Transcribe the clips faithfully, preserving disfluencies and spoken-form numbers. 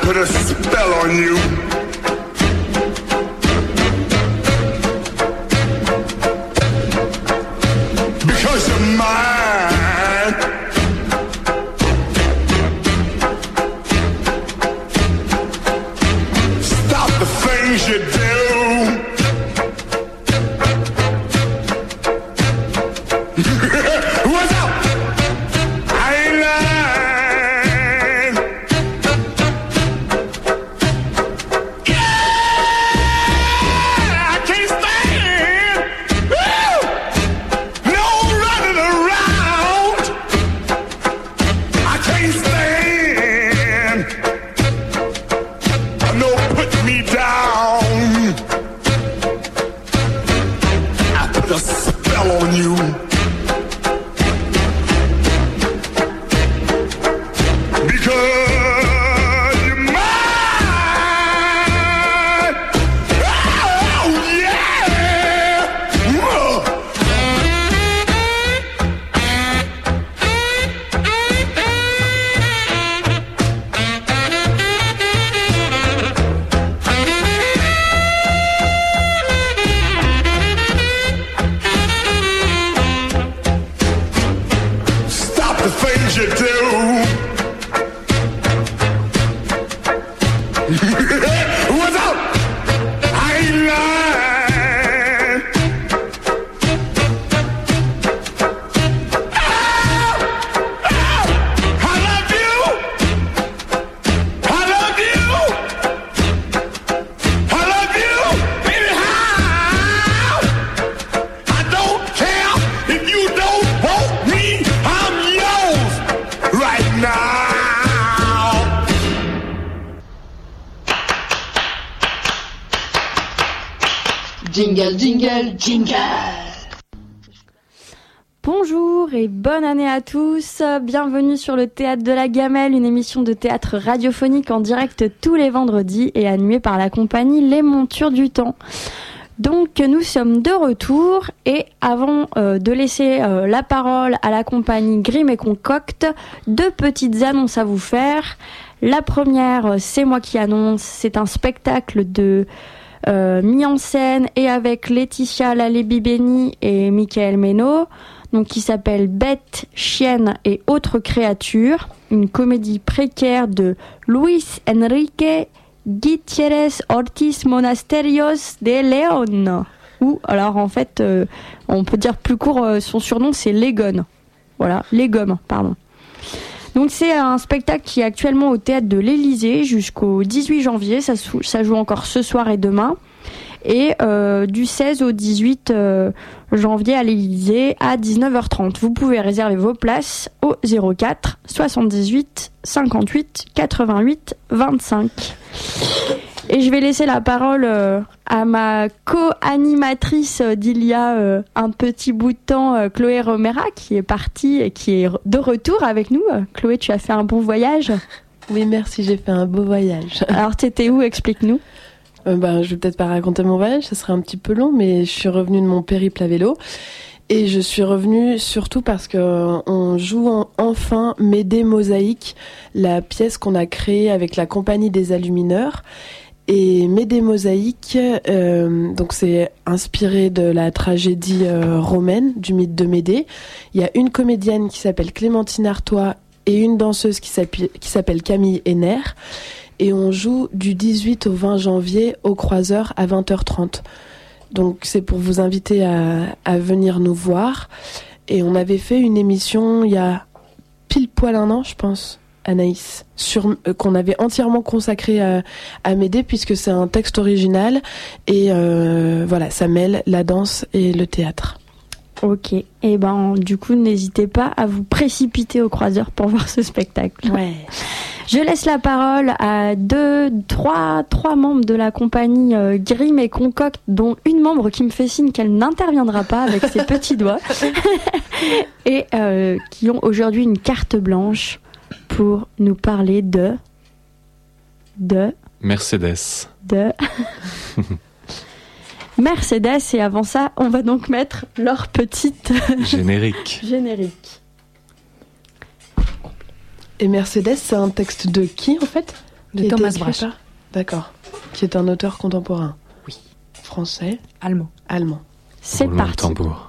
put a spell on you. Because you're mine. Stop the things you do. What's up? I ain't lying. Yeah, I can't stand. Woo! No running around. I can't stand. No put me down. I put a spell on you. Jingle, jingle, jingle. Bonjour et bonne année à tous. Bienvenue sur le Théâtre de la Gamelle, une émission de théâtre radiophonique en direct tous les vendredis et animée par la compagnie Les Montures du Temps. Donc nous sommes de retour et avant euh, de laisser euh, la parole à la compagnie Grimm et Concocte, deux petites annonces à vous faire. La première, c'est moi qui annonce, c'est un spectacle de euh, mis en scène et avec Laetitia Lalébibeni et Michael Meno, donc qui s'appelle Bête, Chienne et autres créatures, une comédie précaire de Luis Enrique Gutiérrez Ortiz Monasterios de León. Ou alors en fait, euh, on peut dire plus court, euh, son surnom c'est Legon. Voilà, Legom, pardon. Donc c'est un spectacle qui est actuellement au théâtre de l'Élysée jusqu'au dix-huit janvier. Ça, ça joue encore ce soir et demain. Et euh, du seize au dix-huit euh, janvier à l'Élysée à dix-neuf heures trente. Vous pouvez réserver vos places au zéro quatre soixante-dix-huit cinquante-huit quatre-vingt-huit vingt-cinq. Et je vais laisser la parole euh, à ma co-animatrice euh, d'il y a euh, un petit bout de temps, euh, Chloé Romera, qui est partie et qui est de retour avec nous. Euh, Chloé, tu as fait un bon voyage? Oui, merci, j'ai fait un beau voyage. Alors, t'étais où? Explique-nous. Euh, ben, je vais peut-être pas raconter mon voyage, ça serait un petit peu long, mais je suis revenue de mon périple à vélo. Et je suis revenue surtout parce que on joue en, enfin Médée Mosaïque, la pièce qu'on a créée avec la compagnie des Alumineurs. Et Médée Mosaïque, euh, donc c'est inspiré de la tragédie euh, romaine, du mythe de Médée. Il y a une comédienne qui s'appelle Clémentine Artois et une danseuse qui s'appelle, qui s'appelle Camille Henner. Et on joue du dix-huit au vingt janvier au Croiseur à vingt heures trente. Donc c'est pour vous inviter à, à venir nous voir. Et on avait fait une émission il y a pile poil un an, je pense, Anaïs, sur, euh, qu'on avait entièrement consacré à, à Médée, puisque c'est un texte original. Et euh, voilà, ça mêle la danse et le théâtre. Ok, et ben du coup n'hésitez pas à vous précipiter au Croiseur pour voir ce spectacle. Ouais. Je laisse la parole à deux, trois, trois membres de la compagnie euh, Grimm et Concocte, dont une membre qui me fait signe qu'elle n'interviendra pas avec ses petits doigts, et euh, qui ont aujourd'hui une carte blanche pour nous parler de de Mercedes. De Mercedes. Et avant ça, on va donc mettre leur petite générique. Générique. Et Mercedes, c'est un texte de qui en fait? de Qui Thomas était écrit Brasch. par- D'accord. Qui est un auteur contemporain. Oui. Français, Allemand. allemand. C'est Roulement de parti. tambour.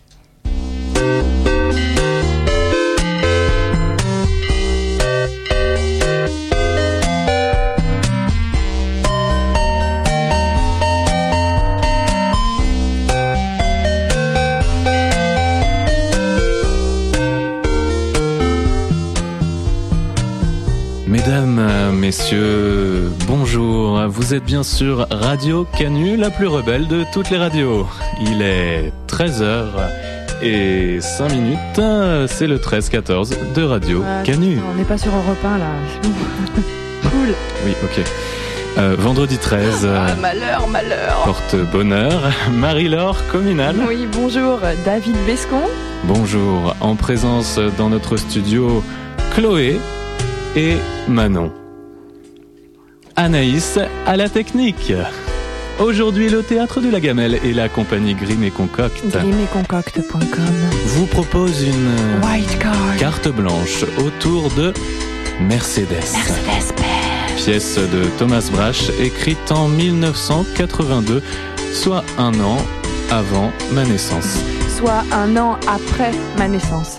Mesdames, euh, messieurs, bonjour. Vous êtes bien sûr Radio Canu, la plus rebelle de toutes les radios. Il est treize heures et cinq minutes. C'est le treize quatorze de Radio Ah, Canu. On n'est pas sur Europe un là. Cool. Oui, ok. Euh, vendredi treize, euh, Ah, malheur, malheur. porte bonheur. Marie-Laure Communal. Oui, bonjour, David Bescon. Bonjour. En présence dans notre studio, Chloé et Manon. Anaïs à la technique. Aujourd'hui, le théâtre de la Gamelle et la compagnie Grimm et Concoct Grimm et concoct point com. vous propose une euh, White card. carte blanche autour de Mercedes. Mercedes-Benz. Pièce de Thomas Brasch, écrite en mille neuf cent quatre-vingt-deux, soit un an avant ma naissance. Soit un an après ma naissance.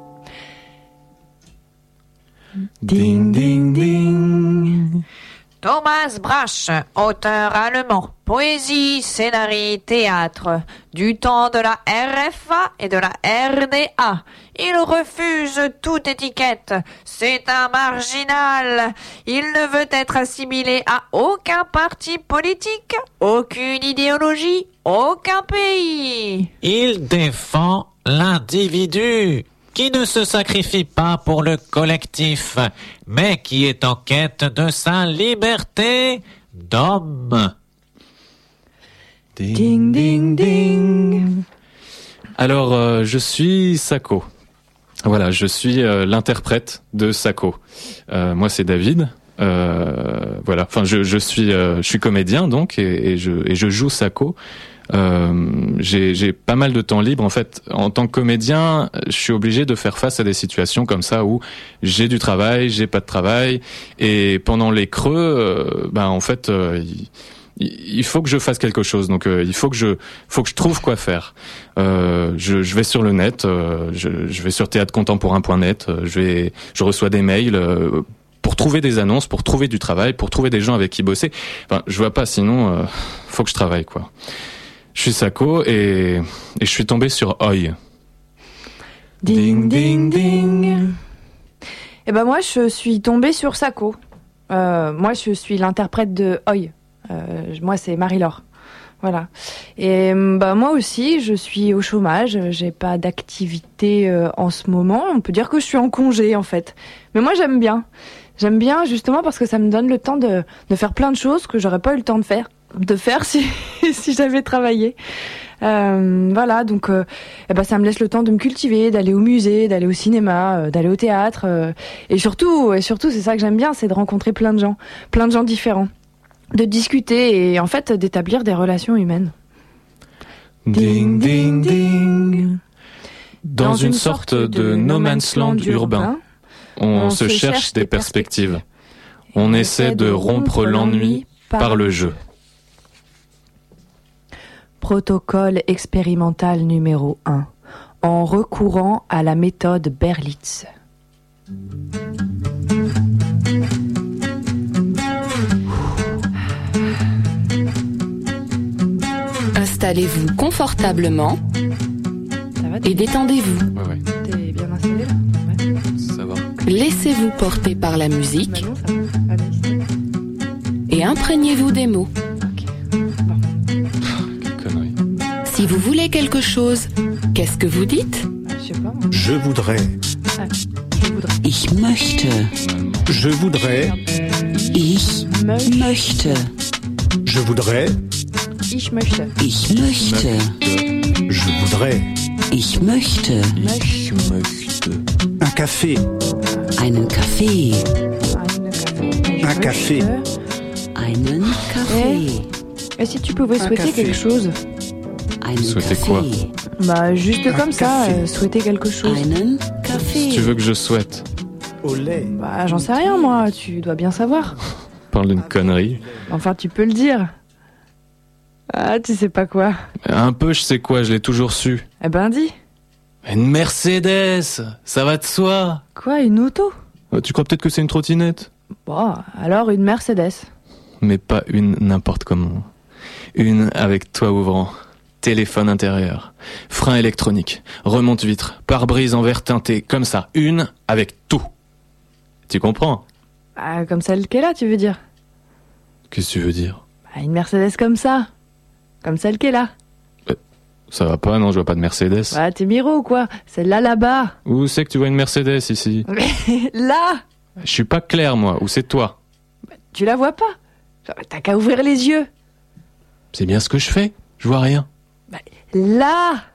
Ding, ding, ding. Thomas Brasch, auteur allemand, poésie, scénario, théâtre, du temps de la R F A et de la R D A. Il refuse toute étiquette. C'est un marginal. Il ne veut être assimilé à aucun parti politique, aucune idéologie, aucun pays. Il défend l'individu qui ne se sacrifie pas pour le collectif, mais qui est en quête de sa liberté d'homme. Ding, ding, ding. Alors, euh, je suis Sako. Voilà, je suis euh, l'interprète de Sako. Euh, moi, c'est David. Euh, voilà, enfin, je, je suis, euh, je suis comédien donc, et, et je, et je joue Sako. Euh, j'ai, j'ai pas mal de temps libre en fait. En tant que comédien, je suis obligé de faire face à des situations comme ça où j'ai du travail, j'ai pas de travail, et pendant les creux, euh, ben en fait, euh, il, il faut que je fasse quelque chose. Donc euh, il faut que je, faut que je trouve quoi faire. Euh, je, je vais sur le net, euh, je, je vais sur théâtre contemporain point net, euh, je vais, je reçois des mails. Euh, pour trouver des annonces, pour trouver du travail, pour trouver des gens avec qui bosser. Enfin, je vois pas, sinon, euh, faut que je travaille, quoi. Je suis Sako et, et je suis tombé sur Oi. Ding, ding, ding. Et ben moi, je suis tombée sur Sako. Euh, moi, je suis l'interprète de Oi. Euh, moi, c'est Marie-Laure. Voilà. Et bah moi aussi, je suis au chômage. J'ai pas d'activité euh, en ce moment. On peut dire que je suis en congé, en fait. Mais moi, j'aime bien. J'aime bien justement parce que ça me donne le temps de, de faire plein de choses que j'aurais pas eu le temps de faire. de faire si, si j'avais travaillé. Euh, voilà, donc euh, eh ben, ça me laisse le temps de me cultiver, d'aller au musée, d'aller au cinéma, euh, d'aller au théâtre. Euh, et surtout, et surtout, c'est ça que j'aime bien, c'est de rencontrer plein de gens, plein de gens différents, de discuter et en fait d'établir des relations humaines. Ding, ding, ding. Dans, Dans une, une sorte de no man's land urbain, on, on se cherche des perspectives. On, on essaie de rompre l'ennui par le jeu. Protocole expérimental numéro un, en recourant à la méthode Berlitz. Installez-vous confortablement et détendez-vous. Ouais, ouais. T'es bien installé là ? Ouais. Ça va. Laissez-vous porter par la musique. Manon, ça va ? Allez, et imprégnez-vous des mots. Si vous voulez quelque chose, qu'est-ce que vous dites ? Je sais pas. Moi. Je voudrais. Ah, je voudrais. Ich möchte. Je voudrais. Ich möchte. Je voudrais. Ich möchte. Ich möchte. Je voudrais. Ich möchte. Ich möchte. Un café. Einen Kaffee. Un café. Einen Kaffee. Et si tu pouvais Un souhaiter café. quelque chose ? Einen Souhaiter Kaffee. quoi ? Bah juste Un comme ça, café. euh, souhaiter quelque chose. Einen Kaffee. Si tu veux que je souhaite. Au lait. Bah j'en sais rien moi, tu dois bien savoir. parles d'une connerie. Enfin, tu peux le dire. Ah, tu sais pas quoi. Un peu, je sais quoi, je l'ai toujours su. Eh ben, dis. Une Mercedes, ça va de soi. Quoi, une auto? Tu crois peut-être que c'est une trottinette? Bon, alors une Mercedes. Mais pas une n'importe comment. Une avec toit ouvrant, téléphone intérieur, frein électronique, remonte-vitre, pare-brise en verre teinté, comme ça. Une avec tout. Tu comprends? Ah, comme celle qu'elle a, tu veux dire? Qu'est-ce que tu veux dire? Bah, une Mercedes comme ça. Comme celle qu'elle a. Euh, ça va pas, non, je vois pas de Mercedes. Bah, t'es miro ou quoi? Celle-là, là-bas. Où c'est que tu vois une Mercedes ici? Là! Je suis pas clair, moi. Où c'est toi? Bah, tu la vois pas? T'as qu'à ouvrir les yeux. C'est bien ce que je fais. Je vois rien. Bah, là!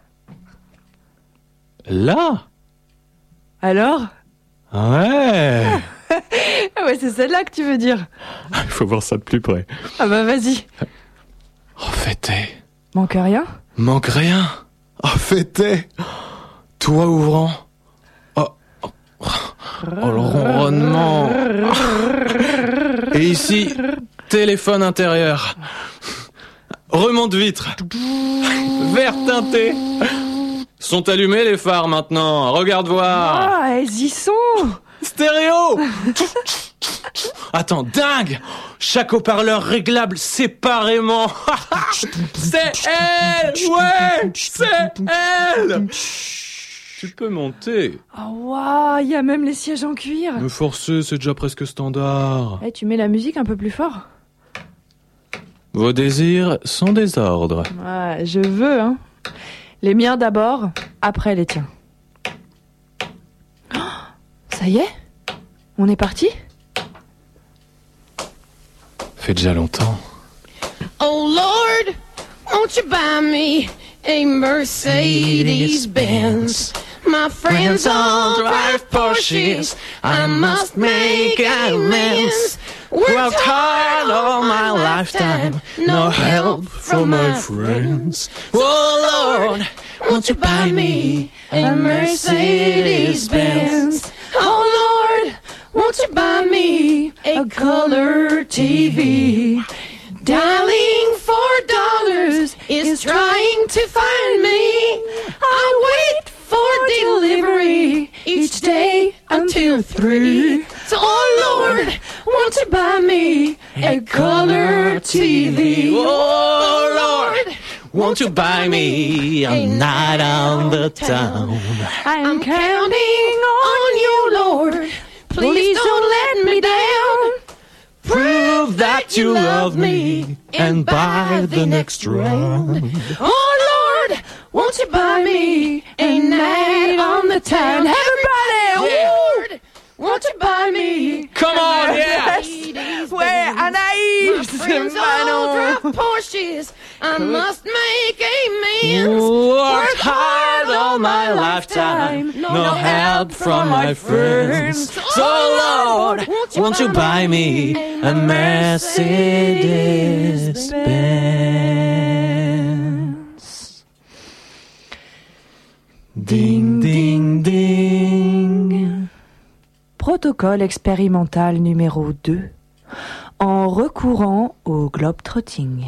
Là? Alors? Ouais! Ah ouais, c'est celle-là que tu veux dire. Il faut voir ça de plus près. Ah bah vas-y. Oh, fêté. Manque rien? Manque rien. Oh, fêté. Toit ouvrant. Oh, oh, oh le ronronnement. Et ici, téléphone intérieur. Remonte-vitre. Vert teinté. Sont allumés les phares maintenant. Regarde voir. Ah, elles y sont. Stéréo. Attends, dingue. Chaque haut-parleur réglable séparément. C'est elle. Ouais, c'est elle. Tu peux monter. Ah waouh, il y a même les sièges en cuir. Me forcer, c'est déjà presque standard. Eh, tu mets la musique un peu plus fort. Vos désirs sont des ordres. Ouais, je veux, hein. Les miens d'abord, après les tiens. Oh, ça y est? On est parti? Fait déjà longtemps. Oh Lord, won't you buy me a Mercedes-Benz? My friends all drive Porsches. I must make amends. Worked hard all my lifetime, no help from my friends. Oh Lord, won't you buy me a Mercedes-Benz? Oh Lord, won't you buy me a color T V? Dialing for dollars is trying to find me. I wait for delivery each day until three. So, oh Lord, won't you buy me a color T V? Oh Lord, won't you buy me a night on the town? I'm counting on you, Lord. Please don't let me down. Prove that you love me and buy the next round. Oh Lord, won't you buy me a night on the town? Everybody, Yeah. Lord, won't you buy me? Come on, yeah. Ouais, Anaïs. Friends all drive Porsches. I must make amends. Worked hard all my lifetime, no help from my friends. So Lord, won't you buy me a Mercedes-Benz? Ding, ding, ding. Protocole expérimental numéro deux. En recourant au globe-trotting.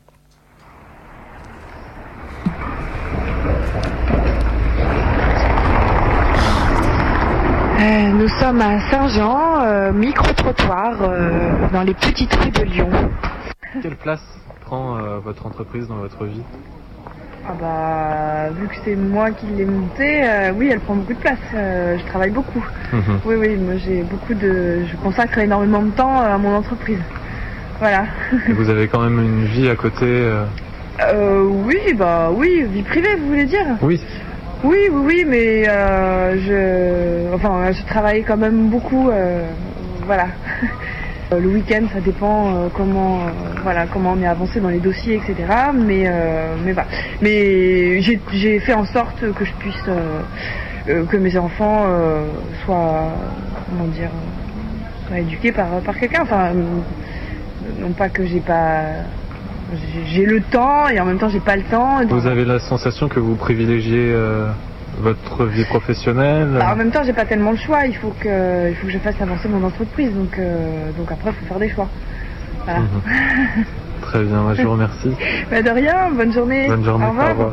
Euh, nous sommes à Saint-Jean, euh, micro-trottoir, euh, dans les petites rues de Lyon. Quelle place prend euh, votre entreprise dans votre vie? Ah bah, vu que c'est moi qui l'ai montée, euh, oui, elle prend beaucoup de place. Euh, je travaille beaucoup. Mhm. Oui, oui, moi j'ai beaucoup de... Je consacre énormément de temps à mon entreprise. Voilà. Et vous avez quand même une vie à côté euh... Euh, oui, bah oui, vie privée, vous voulez dire? Oui. Oui, oui, oui, mais euh, je... Enfin, je travaille quand même beaucoup, euh, voilà. Le week-end, ça dépend euh, comment, euh, voilà, comment on est avancé dans les dossiers, et cetera. Mais, euh, mais voilà. Mais j'ai, j'ai fait en sorte que je puisse, euh, euh, que mes enfants euh, soient, comment dire, euh, soient éduqués par, par quelqu'un. Enfin, euh, non pas que j'ai pas, j'ai, j'ai le temps et en même temps j'ai pas le temps. Donc... Vous avez la sensation que vous privilégiez euh, votre vie professionnelle? Bah, en même temps, j'ai pas tellement le choix. Il faut que, il faut que je fasse avancer mon entreprise. Donc, euh, donc après, il faut faire des choix. Voilà. Mhm. Très bien, moi, je vous remercie. Bah, de rien, bonne journée. Bonne journée, au revoir. au revoir.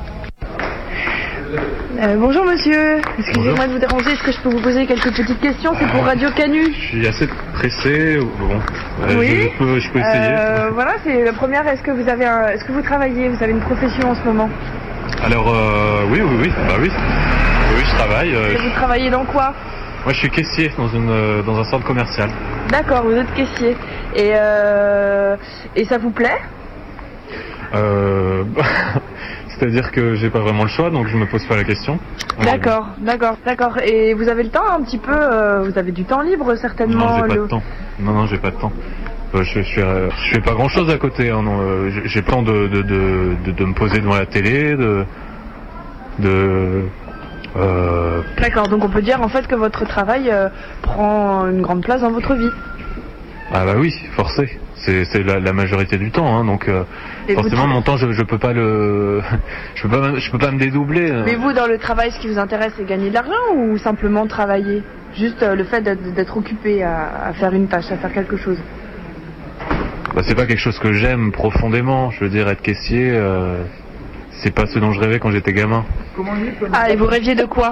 Euh, bonjour monsieur, excusez-moi de vous déranger, est-ce que je peux vous poser quelques petites questions? C'est pour Radio Canu. Je suis assez pressé, bon, euh, Oui. je, peux, je peux essayer. Euh, voilà, c'est la première, est-ce que vous avez un... est-ce que vous travaillez, vous avez une profession en ce moment? Alors, euh, oui, oui, oui, bah oui, oui, je travaille. euh, Et vous travaillez dans quoi? Moi, je suis caissier dans, une, euh, dans un centre commercial. D'accord, vous êtes caissier. Et, euh... Et ça vous plaît? Euh... C'est-à-dire que j'ai pas vraiment le choix, donc je me pose pas la question. D'accord, d'accord, d'accord. Et vous avez le temps un petit peu, euh, vous avez du temps libre certainement. Non, j'ai pas le... de temps. Non, non, j'ai pas de temps. Euh, je, je, suis, euh, je fais pas grand-chose à côté. Hein, non, euh, j'ai- j'ai le temps de, de, de, de, de me poser devant la télé, de... de euh, D'accord, donc on peut dire en fait que votre travail euh, prend une grande place dans votre vie. ah bah oui, forcé. C'est c'est la, la majorité du temps, hein, donc euh, Et vous forcément tra- mon temps je, je peux pas le je peux pas je peux pas me dédoubler. hein. Mais vous, dans le travail, ce qui vous intéresse, c'est gagner de l'argent ou simplement travailler? Juste euh, le fait d'être d'être occupé à, à faire une tâche, à faire quelque chose. Bah, c'est pas quelque chose que j'aime profondément. Je veux dire, être caissier, euh, c'est pas ce dont je rêvais quand j'étais gamin. Ah, et vous rêviez de quoi?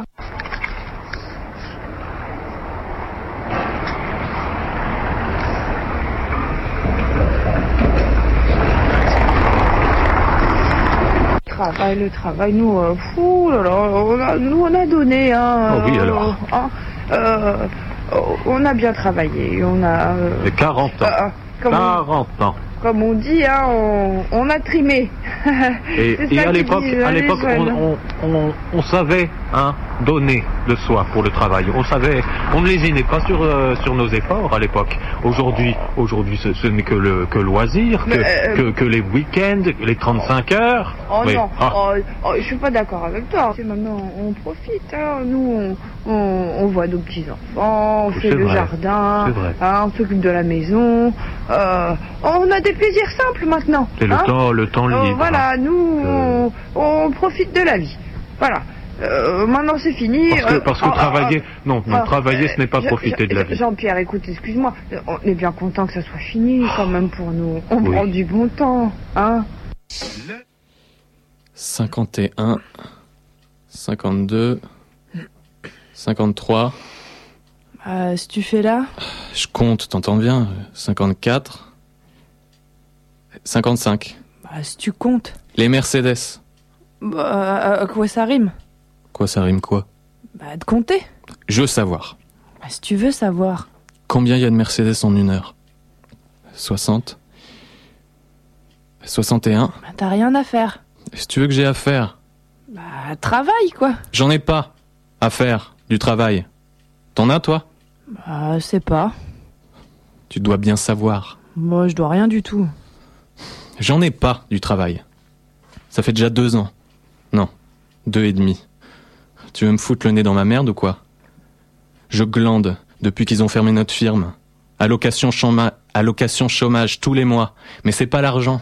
Travail, le travail, nous, euh, fou là là, on a, nous on a donné, hein. Oh oui, euh, alors. hein, euh, on a bien travaillé, on a. euh, J'ai quarante ans. euh, comme, on, quarante ans. comme on dit, hein, on, on a trimé. Et, C'est et ça à qu'ils l'époque, disent, à hein, les l'époque, on, jeunes. on, on, on savait hein, donner de soi pour le travail. On savait, on ne lésinait pas sur euh, sur nos efforts à l'époque. Aujourd'hui, aujourd'hui, ce, ce n'est que le que le loisir, que, Mais, euh, que, que les week-ends, les trente-cinq heures. Oh Oui. non, Ah. oh, oh, je suis pas d'accord avec toi. C'est maintenant, on profite, hein. Nous, on, on, on voit nos petits-enfants, on fait C'est le vrai, jardin, c'est vrai. hein, on s'occupe de la maison. Euh, on a des plaisirs simples maintenant. C'est le hein. temps, le temps Euh, libre. voilà, nous, Euh. on, on profite de la vie. Voilà. Euh, maintenant, c'est fini. Parce que, Euh, parce que oh, oh, travailler, non, non, oh, travailler, ce n'est pas Je- profiter de la Je- vie. Jean-Pierre, écoute, excuse-moi, euh, on est bien content que ça soit fini quand même pour nous. On Oui. prend du bon temps, hein. cinquante et un, cinquante-deux, cinquante-trois. Euh, si tu fais là. Je compte, t'entends bien. cinquante-quatre, cinquante-cinq. Bah, si tu comptes. Les Mercedes. Bah, à quoi ça rime? Quoi, ça rime quoi? Bah, de compter. Je veux savoir. Bah, si tu veux savoir. Combien il y a de Mercedes en une heure? soixante. soixante et un. Bah, t'as rien à faire. Si tu veux que j'ai à faire. Bah, travaille, quoi. J'en ai pas à faire du travail. T'en as, toi? Bah, c'est pas. Tu dois bien savoir. Moi, je dois rien du tout. J'en ai pas du travail. Ça fait déjà deux ans. Non, deux et demi. Tu veux me foutre le nez dans ma merde ou quoi? Je glande depuis qu'ils ont fermé notre firme. Allocation, chôma... Allocation chômage tous les mois. Mais c'est pas l'argent.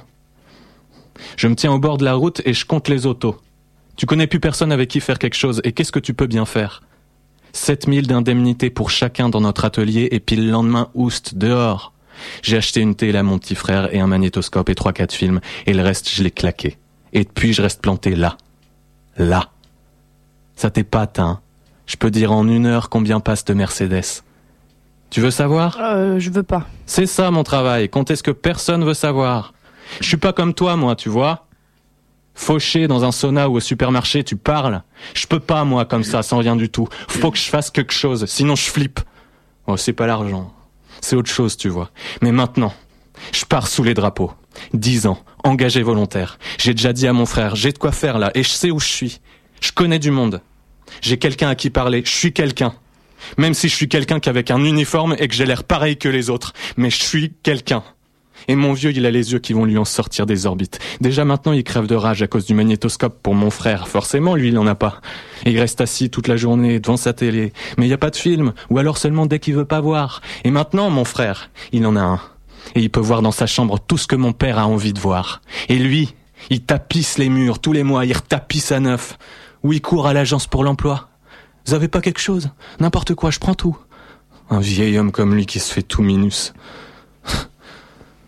Je me tiens au bord de la route et je compte les autos. Tu connais plus personne avec qui faire quelque chose. Et qu'est-ce que tu peux bien faire? sept mille d'indemnité pour chacun dans notre atelier et puis le lendemain, oust, dehors. J'ai acheté une télé à mon petit frère et un magnétoscope et trois quatre films. Et le reste, je l'ai claqué. Et depuis, je reste planté là. Là. Ça t'épate, hein? Je peux dire en une heure combien passe de Mercedes. Tu veux savoir? Euh, je veux pas. C'est ça mon travail, compter ce que personne veut savoir. Je suis pas comme toi, moi, tu vois? Fauché dans un sauna ou au supermarché, tu parles. Je peux pas, moi, comme ça, sans rien du tout. Faut que je fasse quelque chose, sinon je flippe. Oh, c'est pas l'argent. C'est autre chose, tu vois. Mais maintenant, je pars sous les drapeaux. Dix ans, engagé volontaire. J'ai déjà dit à mon frère, j'ai de quoi faire là, et je sais où je suis. Je connais du monde. J'ai quelqu'un à qui parler, je suis quelqu'un. Même si je suis quelqu'un qu'avec un uniforme et que j'ai l'air pareil que les autres. Mais je suis quelqu'un. Et mon vieux, il a les yeux qui vont lui en sortir des orbites. Déjà maintenant, il crève de rage à cause du magnétoscope pour mon frère. Forcément, lui, il en a pas. Et il reste assis toute la journée devant sa télé. Mais il y a pas de film. Ou alors seulement dès qu'il veut pas voir. Et maintenant, mon frère, il en a un. Et il peut voir dans sa chambre tout ce que mon père a envie de voir. Et lui, il tapisse les murs tous les mois. Il retapisse à neuf. Ou il court à l'agence pour l'emploi. Vous avez pas quelque chose? N'importe quoi, je prends tout. Un vieil homme comme lui qui se fait tout minus.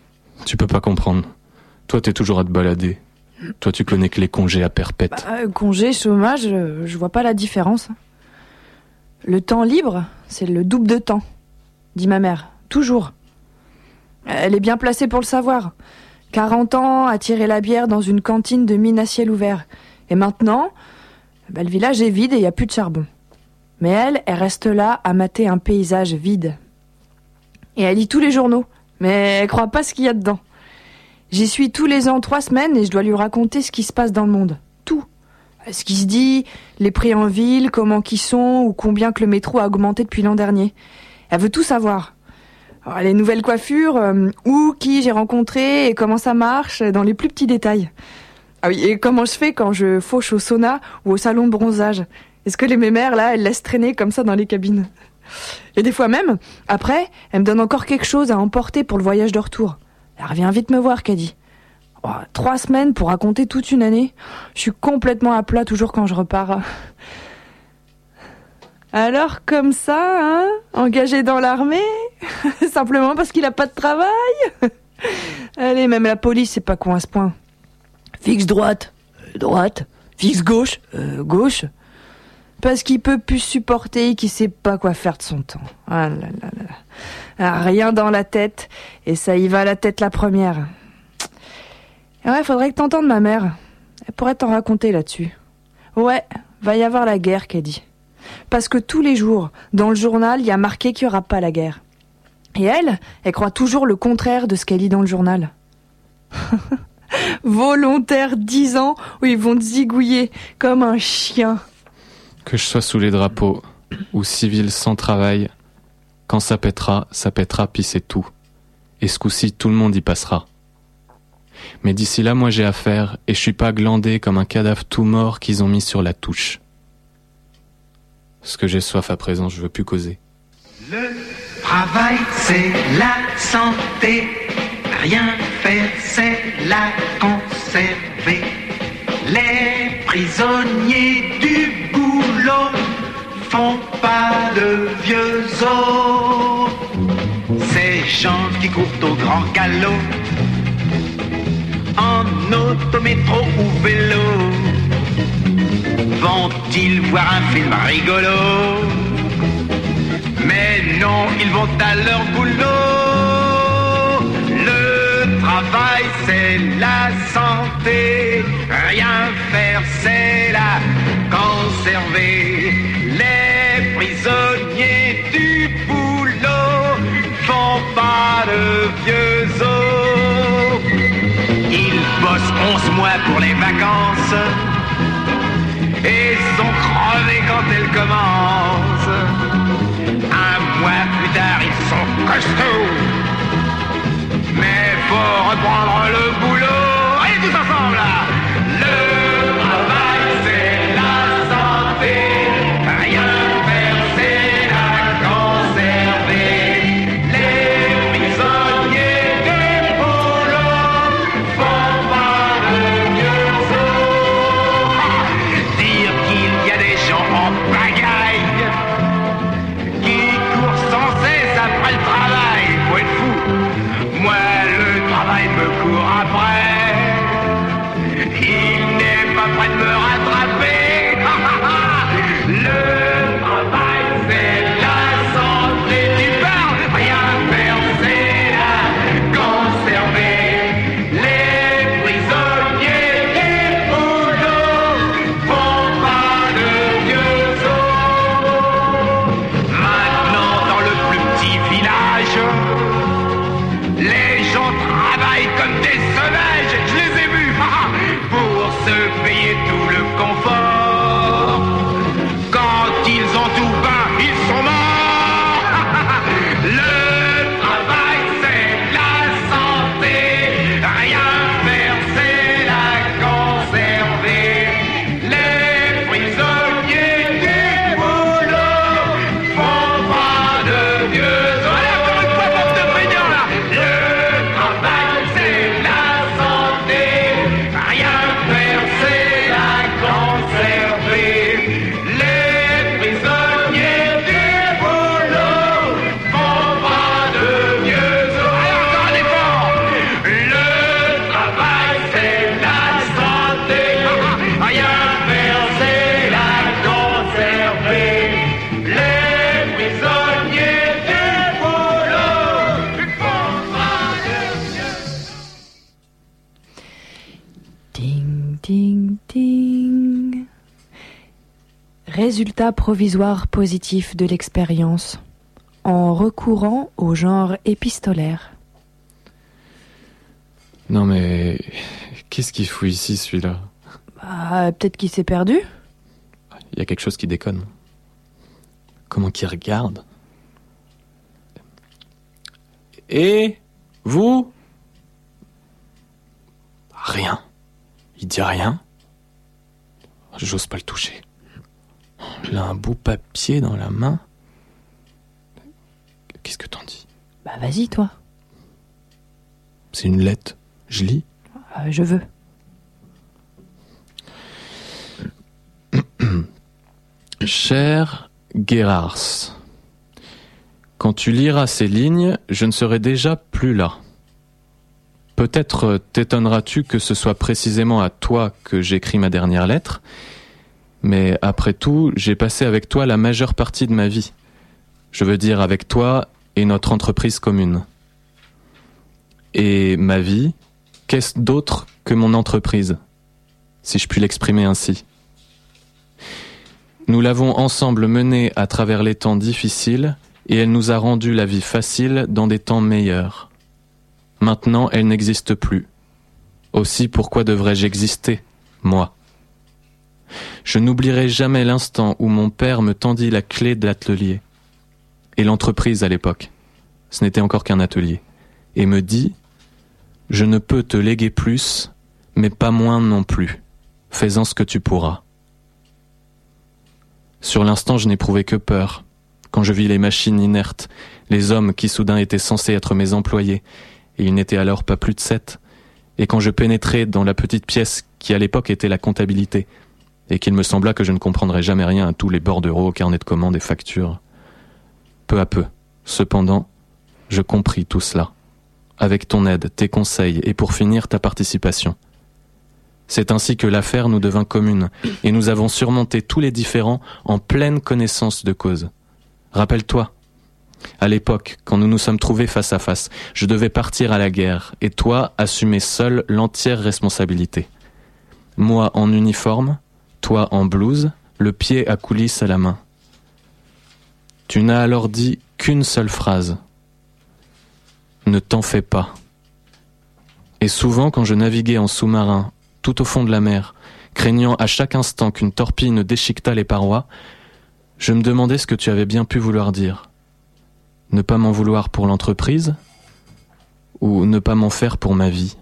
Tu peux pas comprendre. Toi, t'es toujours à te balader. Toi, tu connais que les congés à perpète. Bah, euh, congé, chômage, euh, je vois pas la différence. Le temps libre, c'est le double de temps, dit ma mère. Toujours. Elle est bien placée pour le savoir. quarante ans à tirer la bière dans une cantine de mine à ciel ouvert. Et maintenant, bah, le village est vide et il n'y a plus de charbon. Mais elle, elle reste là à mater un paysage vide. Et elle lit tous les journaux, mais elle croit pas ce qu'il y a dedans. J'y suis tous les ans trois semaines et je dois lui raconter ce qui se passe dans le monde. Tout. Ce qui se dit, les prix en ville, comment qu'ils sont, ou combien que le métro a augmenté depuis l'an dernier. Elle veut tout savoir. Alors, les nouvelles coiffures, euh, où, qui j'ai rencontré et comment ça marche, dans les plus petits détails. Ah oui, et comment je fais quand je fauche au sauna ou au salon de bronzage. Est-ce que les mémères, là, elles laissent traîner comme ça dans les cabines? Et des fois même, après, elle me donne encore quelque chose à emporter pour le voyage de retour. Elle revient vite me voir, Caddy. Oh, trois semaines pour raconter toute une année. Je suis complètement à plat toujours quand je repars. Alors, comme ça, hein, engagé dans l'armée, simplement parce qu'il a pas de travail. Allez, même la police, c'est pas con à ce point. Fixe droite, euh, droite. Fixe gauche, euh, gauche. Parce qu'il peut plus supporter, qu'il sait pas quoi faire de son temps. Ah là là là. Ah, rien dans la tête, et ça y va la tête la première. Et ouais, faudrait que t'entendes ma mère. Elle pourrait t'en raconter là-dessus. Ouais, va y avoir la guerre, Caddy. Parce que tous les jours, dans le journal, il y a marqué qu'il y aura pas la guerre. Et elle, elle croit toujours le contraire de ce qu'elle lit dans le journal. Volontaire dix ans où ils vont te zigouiller comme un chien. Que je sois sous les drapeaux ou civil sans travail, quand ça pètera, ça pètera pis c'est tout. Et ce coup-ci, tout le monde y passera. Mais d'ici là, moi j'ai affaire et je suis pas glandé comme un cadavre tout mort qu'ils ont mis sur la touche. Ce que j'ai soif à présent, je veux plus causer. Le travail, c'est la santé. Rien faire, c'est la conserver. Les prisonniers du boulot font pas de vieux os. Ces gens qui courent au grand galop, en auto, métro ou vélo, vont-ils voir un film rigolo? Mais non, ils vont à leur boulot. Le travail, c'est la santé. Rien faire, c'est la conserver. Les prisonniers du boulot font pas de vieux os. Ils bossent onze mois pour les vacances et sont crevés quand elles commencent. Un mois plus tard, ils sont costauds, mais faut reprendre le boulot. Allez tous ensemble là. Le travail, c'est la santé. Rien faire, c'est la conserver. Les prisonniers du boulot font pas de vieux os. Dire qu'il y a des gens en pagaille qui courent sans cesse après le travail, faut être fou. Moi, le travail me court après. Il n'est pas prêt de me rattraper. Le travail, c'est la santé. Tu parles, rien faire, c'est la conserver. Les prisonniers du boulot font pas de vieux os. Maintenant, dans le plus petit village, les gens travaillent comme des sauvages. ding, ding. Résultat provisoire positif de l'expérience en recourant au genre épistolaire. Non mais... Qu'est-ce qu'il fout ici, celui-là ? Bah, peut-être qu'il s'est perdu. Il y a quelque chose qui déconne. Comment qu'il regarde ? Et vous ? Rien. Il dit rien. J'ose pas le toucher. Il a un bout papier dans la main. Qu'est-ce que t'en dis ? Bah vas-y toi. C'est une lettre. Je lis ? euh, Je veux. Cher Gerhards, quand tu liras ces lignes, je ne serai déjà plus là. Peut-être t'étonneras-tu que ce soit précisément à toi que j'écris ma dernière lettre, mais après tout, j'ai passé avec toi la majeure partie de ma vie. Je veux dire avec toi et notre entreprise commune. Et ma vie, qu'est-ce d'autre que mon entreprise, si je puis l'exprimer ainsi ? Nous l'avons ensemble menée à travers les temps difficiles et elle nous a rendu la vie facile dans des temps meilleurs. Maintenant, elle n'existe plus. Aussi, pourquoi devrais-je exister, moi ? Je n'oublierai jamais l'instant où mon père me tendit la clé de l'atelier, et l'entreprise à l'époque, ce n'était encore qu'un atelier, et me dit « Je ne peux te léguer plus, mais pas moins non plus. Fais-en ce que tu pourras. » Sur l'instant, je n'éprouvais que peur, quand je vis les machines inertes, les hommes qui soudain étaient censés être mes employés, et ils n'étaient alors pas plus de sept, et quand je pénétrais dans la petite pièce qui à l'époque était la comptabilité, et qu'il me sembla que je ne comprendrais jamais rien à tous les bordereaux, carnets de commandes et factures. Peu à peu, cependant, je compris tout cela, avec ton aide, tes conseils, et pour finir, ta participation. C'est ainsi que l'affaire nous devint commune, et nous avons surmonté tous les différends en pleine connaissance de cause. Rappelle-toi, à l'époque, quand nous nous sommes trouvés face à face, je devais partir à la guerre, et toi assumer seul l'entière responsabilité. Moi en uniforme, toi en blouse, le pied à coulisse à la main. Tu n'as alors dit qu'une seule phrase. Ne t'en fais pas. Et souvent, quand je naviguais en sous-marin, tout au fond de la mer, craignant à chaque instant qu'une torpille ne déchiquetât les parois, je me demandais ce que tu avais bien pu vouloir dire. Ne pas m'en vouloir pour l'entreprise, ou ne pas m'en faire pour ma vie.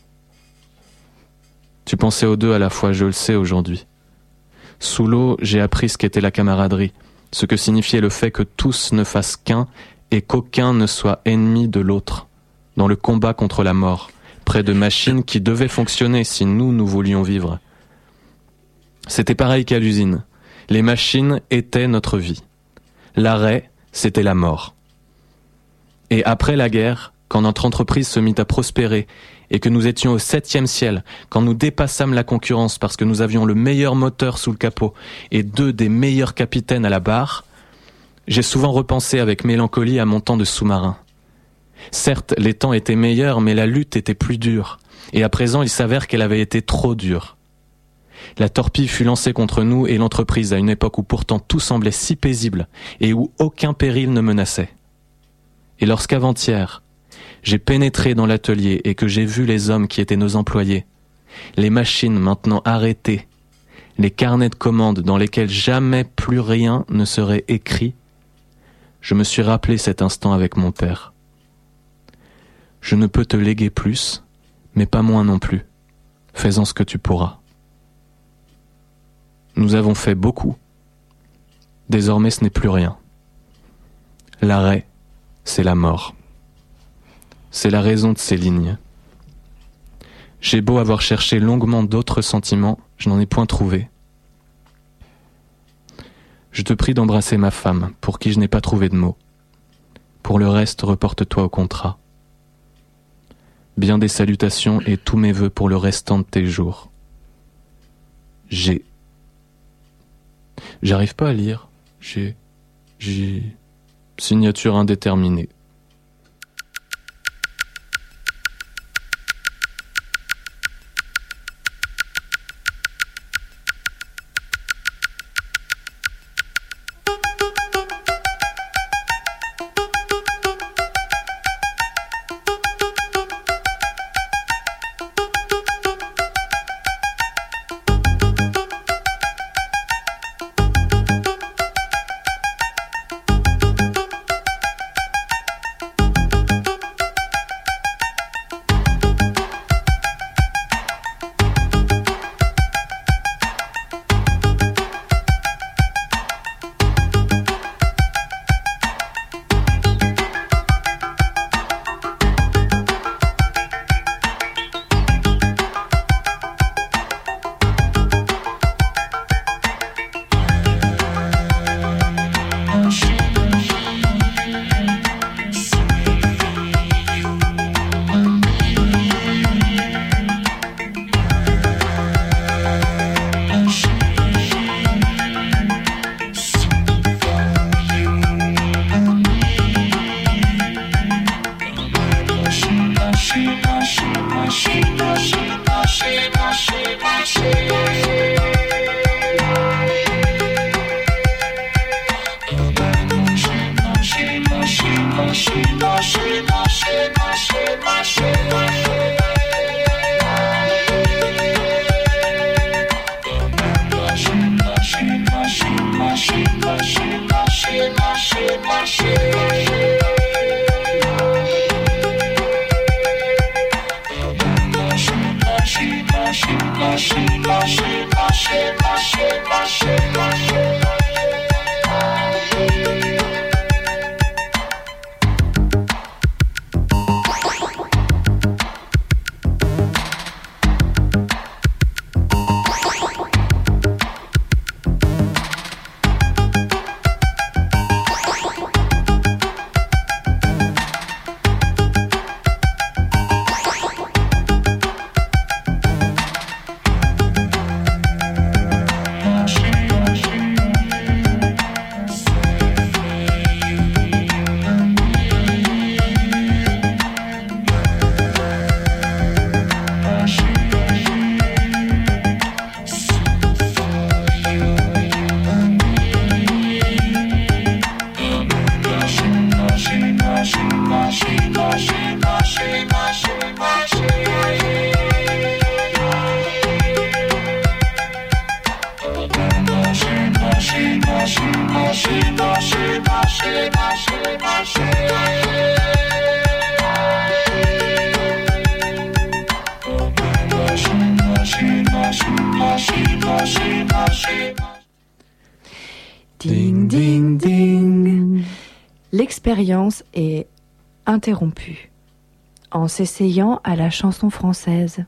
Tu pensais aux deux à la fois, je le sais aujourd'hui. Sous l'eau, j'ai appris ce qu'était la camaraderie, ce que signifiait le fait que tous ne fassent qu'un et qu'aucun ne soit ennemi de l'autre, dans le combat contre la mort, près de machines qui devaient fonctionner si nous, nous voulions vivre. C'était pareil qu'à l'usine. Les machines étaient notre vie. L'arrêt, c'était la mort. Et après la guerre, quand notre entreprise se mit à prospérer et que nous étions au septième ciel, quand nous dépassâmes la concurrence parce que nous avions le meilleur moteur sous le capot et deux des meilleurs capitaines à la barre, j'ai souvent repensé avec mélancolie à mon temps de sous-marin. Certes, les temps étaient meilleurs, mais la lutte était plus dure. Et à présent, il s'avère qu'elle avait été trop dure. La torpille fut lancée contre nous et l'entreprise à une époque où pourtant tout semblait si paisible et où aucun péril ne menaçait. Et lorsqu'avant-hier, j'ai pénétré dans l'atelier et que j'ai vu les hommes qui étaient nos employés, les machines maintenant arrêtées, les carnets de commandes dans lesquels jamais plus rien ne serait écrit, je me suis rappelé cet instant avec mon père. Je ne peux te léguer plus, mais pas moins non plus. Fais-en ce que tu pourras. Nous avons fait beaucoup. Désormais, ce n'est plus rien. L'arrêt, c'est la mort. C'est la raison de ces lignes. J'ai beau avoir cherché longuement d'autres sentiments, je n'en ai point trouvé. Je te prie d'embrasser ma femme, pour qui je n'ai pas trouvé de mots. Pour le reste, reporte-toi au contrat. Bien des salutations et tous mes vœux pour le restant de tes jours. J'ai. J'arrive pas à lire. J'ai. J'ai. Signature indéterminée. Ding, ding, ding. L'expérience est interrompue en s'essayant à la chanson française.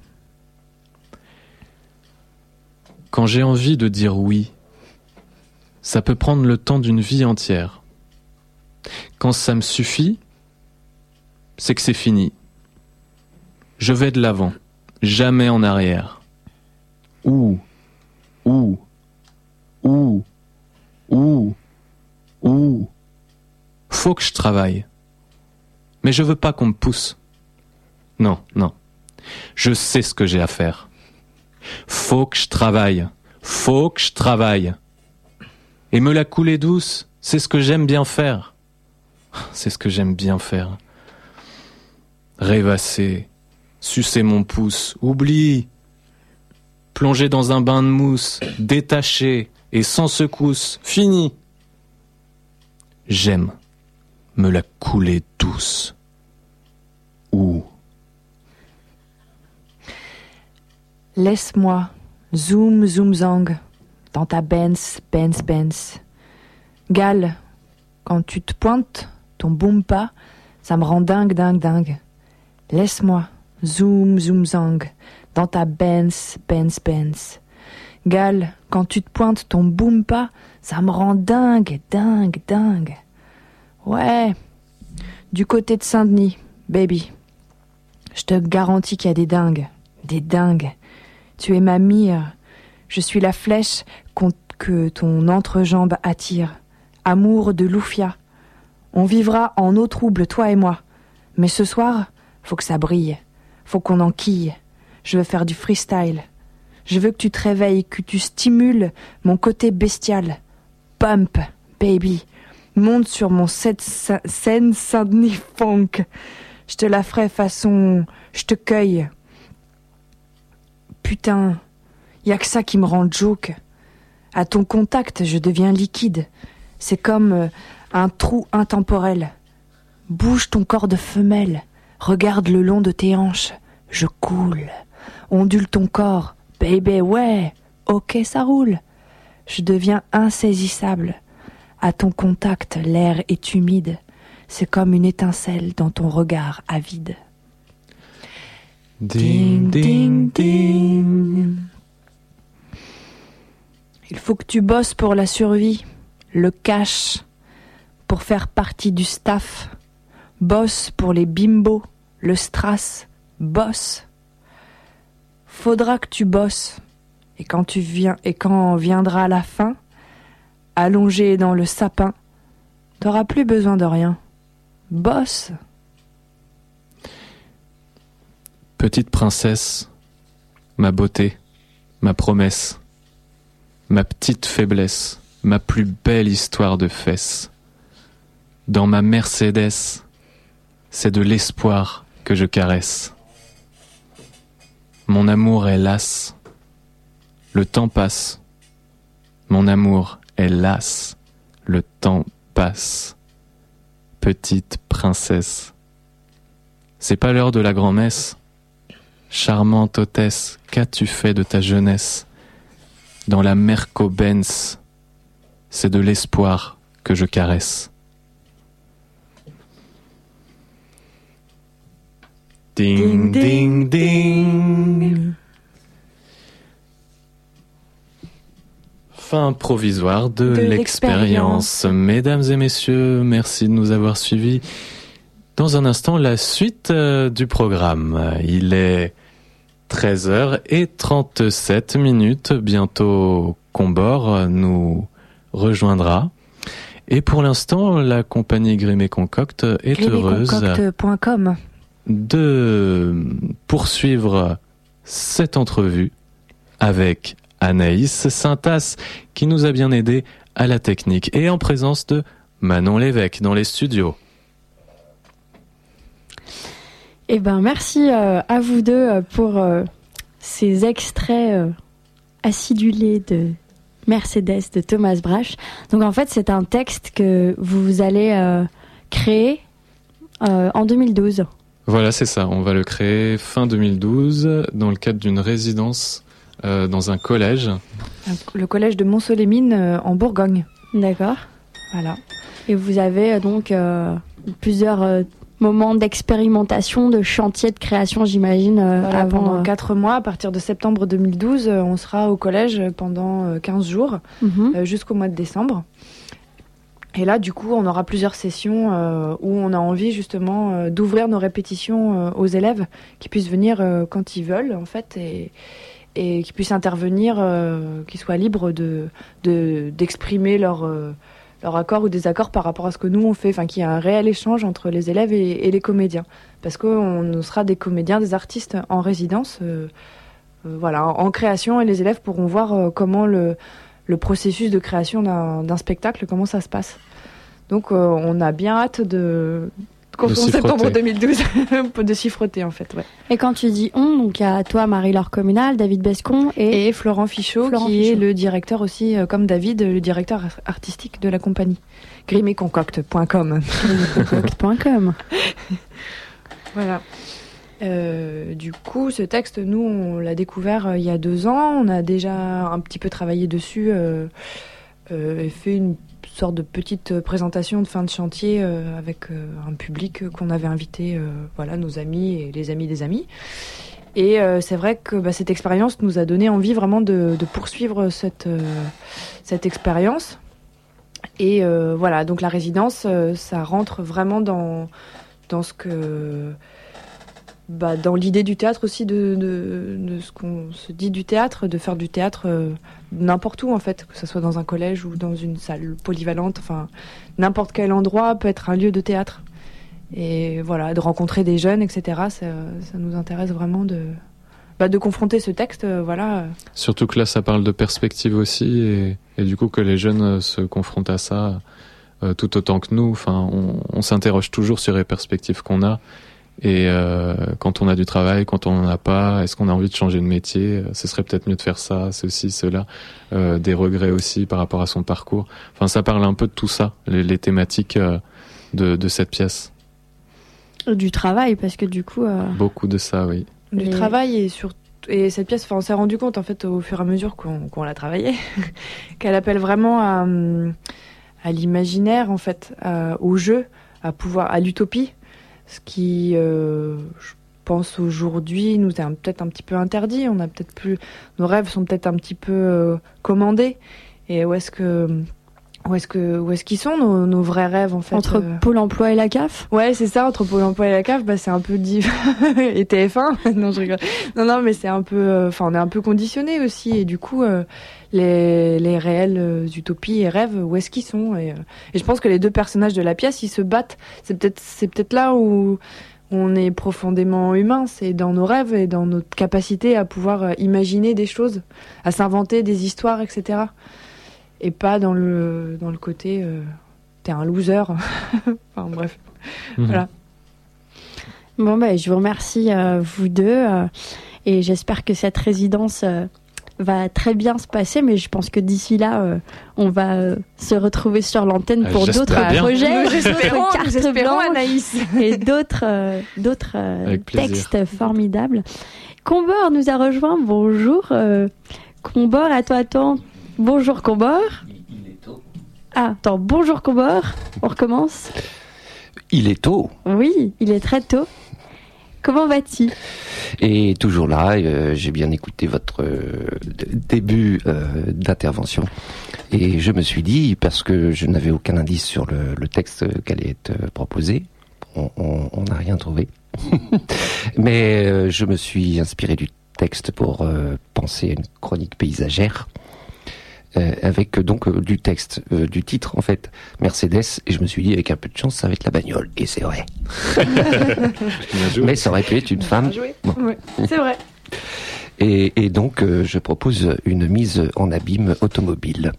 Quand j'ai envie de dire oui, ça peut prendre le temps d'une vie entière. Quand ça me suffit, c'est que c'est fini. Je vais de l'avant, jamais en arrière. Ouh, ouh, ouh, ouh, ouh. Faut que je travaille. Mais je veux pas qu'on me pousse. Non, non. Je sais ce que j'ai à faire. Faut que je travaille. Faut que je travaille. Et me la couler douce, c'est ce que j'aime bien faire. C'est ce que j'aime bien faire. Rêvasser, sucer mon pouce, oublie. Plonger dans un bain de mousse, détaché et sans secousse, fini. J'aime me la couler douce. Ouh. Laisse-moi, zoom, zoom, zang, dans ta Benz, Benz, Benz. Gal, quand tu te pointes, ton boom-pas, ça me rend dingue, dingue, dingue. Laisse-moi, zoom, zoom, zang, dans ta Benz, Benz, Benz. Gal, quand tu te pointes, ton boom-pas, ça me rend dingue, dingue, dingue. Ouais, du côté de Saint-Denis, baby. Je te garantis qu'il y a des dingues, des dingues. Tu es ma mire, je suis la flèche que ton entrejambe attire. Amour de Loufia. On vivra en eau trouble, toi et moi. Mais ce soir, faut que ça brille. Faut qu'on enquille. Je veux faire du freestyle. Je veux que tu te réveilles, que tu stimules mon côté bestial. Pump, baby. Monte sur mon set scène Saint-Denis funk. Je te la ferai façon... Je te cueille. Putain, y a que ça qui me rend joke. À ton contact, je deviens liquide. C'est comme euh, un trou intemporel. Bouge ton corps de femelle. Regarde le long de tes hanches. Je coule. Ondule ton corps. Baby, ouais. Ok, ça roule. Je deviens insaisissable. À ton contact, l'air est humide. C'est comme une étincelle dans ton regard avide. Ding, ding, ding. Il faut que tu bosses pour la survie, le cash, pour faire partie du staff. Bosse pour les bimbos, le strass, bosse. Faudra que tu bosses. Et quand tu viens, et quand viendra la fin, allongé dans le sapin, t'auras plus besoin de rien. Bosse. Petite princesse, ma beauté, ma promesse, ma petite faiblesse, ma plus belle histoire de fesses. Dans ma Mercedes, c'est de l'espoir que je caresse. Mon amour est las, le temps passe. Mon amour est las, le temps passe. Petite princesse, c'est pas l'heure de la grand-messe. Charmante hôtesse, qu'as-tu fait de ta jeunesse? Dans la Merco-Benz, c'est de l'espoir que je caresse. Ding, ding, ding. Fin provisoire de, de l'expérience. l'expérience. Mesdames et messieurs, merci de nous avoir suivis. Dans un instant, la suite euh, du programme. Il est treize heures trente-sept minutes. Bientôt, Combord nous rejoindra. Et pour l'instant, la compagnie Grimé Concoct est heureuse grimé concoct point com de poursuivre cette entrevue avec Anaïs Saintas, qui nous a bien aidé à la technique, et en présence de Manon Lévesque dans les studios. Eh ben, merci euh, à vous deux pour euh, ces extraits euh, acidulés de Mercedes de Thomas Brasch. Donc en fait, c'est un texte que vous allez euh, créer euh, en deux mille douze. Voilà, c'est ça. On va le créer fin deux mille douze dans le cadre d'une résidence euh, dans un collège. Le collège de Mont-Solémine euh, en Bourgogne. D'accord. Voilà. Et vous avez euh, donc euh, plusieurs euh, moments d'expérimentation, de chantier de création, j'imagine. Euh, voilà, avant, pendant euh... quatre mois, à partir de septembre deux mille douze, euh, on sera au collège pendant euh, quinze jours, mm-hmm. euh, jusqu'au mois de décembre. Et là, du coup, on aura plusieurs sessions euh, où on a envie justement euh, d'ouvrir nos répétitions euh, aux élèves, qui puissent venir euh, quand ils veulent, en fait, et, et qui puissent intervenir, euh, qu'ils soient libres de, de, d'exprimer leur, euh, leur accord ou désaccord par rapport à ce que nous on fait, enfin qu'il y ait un réel échange entre les élèves et, et les comédiens. Parce qu'on sera des comédiens, des artistes en résidence, euh, euh, voilà, en, en création, et les élèves pourront voir euh, comment le... le processus de création d'un, d'un spectacle, comment ça se passe. Donc euh, on a bien hâte de, en septembre deux mille douze, de s'y frotter en fait. Ouais. Et quand tu dis on, donc il y a toi, Marie-Laure Communal, David Bescon et, et Florent Fichot, Florent qui Fichot. est le directeur aussi, euh, comme David, le directeur artistique de la compagnie. grimé concoct point com grimé concoct point com Voilà. Euh, du coup, ce texte, nous, on l'a découvert euh, il y a deux ans. On a déjà un petit peu travaillé dessus euh, euh, et fait une sorte de petite présentation de fin de chantier euh, avec euh, un public qu'on avait invité, euh, voilà, nos amis et les amis des amis. Et euh, c'est vrai que bah, cette expérience nous a donné envie vraiment de, de poursuivre cette, euh, cette expérience. Et euh, voilà, donc la résidence, euh, ça rentre vraiment dans, dans ce que... Bah, dans l'idée du théâtre aussi, de, de, de ce qu'on se dit du théâtre, de faire du théâtre euh, n'importe où en fait, que ce soit dans un collège ou dans une salle polyvalente, enfin n'importe quel endroit peut être un lieu de théâtre. Et voilà, de rencontrer des jeunes, et cetera, ça, ça nous intéresse vraiment de, bah, de confronter ce texte, euh, voilà. Surtout que là, ça parle de perspective aussi, et, et du coup que les jeunes se confrontent à ça euh, tout autant que nous. Enfin, on, on s'interroge toujours sur les perspectives qu'on a. Et euh, quand on a du travail, quand on n'en a pas, est-ce qu'on a envie de changer de métier? Ce serait peut-être mieux de faire ça, ceci, cela. Euh, des regrets aussi par rapport à son parcours. Enfin, ça parle un peu de tout ça, les, les thématiques euh, de, de cette pièce. Du travail, parce que du coup... Euh... Beaucoup de ça, oui. Du et... travail et surtout... Et cette pièce, on s'est rendu compte en fait au fur et à mesure qu'on, qu'on l'a travaillée, qu'elle appelle vraiment à, à l'imaginaire en fait, à, au jeu, à pouvoir, à l'utopie. Ce qui, euh, je pense aujourd'hui, nous est un, peut-être un petit peu interdit. On a peut-être plus, nos rêves sont peut-être un petit peu euh, commandés. Et où est-ce que, où est-ce que, où est-ce qu'ils sont nos, nos vrais rêves en fait? Entre euh... Pôle Emploi et la C A F. Ouais, c'est ça. Entre Pôle Emploi et la C A F, bah c'est un peu div... et T F un. Non, je rigole. Non, non, mais c'est un peu, enfin, euh, on est un peu conditionné aussi. Et du coup, euh, les, les réelles euh, utopies et rêves, où est-ce qu'ils sont? Et, euh, et je pense que les deux personnages de la pièce, ils se battent. C'est peut-être, c'est peut-être là où, on est profondément humain, c'est dans nos rêves et dans notre capacité à pouvoir euh, imaginer des choses, à s'inventer des histoires, et cetera. Et pas dans le, dans le côté euh, t'es un loser. Enfin bref, mmh. Voilà. Bon, bah, je vous remercie, euh, vous deux, euh, et j'espère que cette résidence euh, va très bien se passer, mais je pense que d'ici là, euh, on va euh, se retrouver sur l'antenne pour euh, d'autres bien. projets, nous espérons, d'autres nous espérons, Anaïs, et d'autres, euh, d'autres euh, textes formidables. Combor nous a rejoint, bonjour. Euh, Combor, à toi, attends. Bonjour Combor. Il est tôt. Ah, attends, bonjour Combor, on recommence. Il est tôt. Oui, il est très tôt. Comment vas-tu ? Et toujours là, euh, j'ai bien écouté votre euh, début euh, d'intervention. Et je me suis dit, parce que je n'avais aucun indice sur le, le texte qui allait être proposé, on n'a rien trouvé. Mais euh, je me suis inspiré du texte pour euh, penser à une chronique paysagère. Euh, avec donc euh, du texte, euh, du titre en fait, Mercedes, et je me suis dit avec un peu de chance ça va être la bagnole, et c'est vrai. Mais ça aurait pu être une femme. Bon. Oui, c'est vrai. Et, et donc euh, je propose une mise en abîme automobile.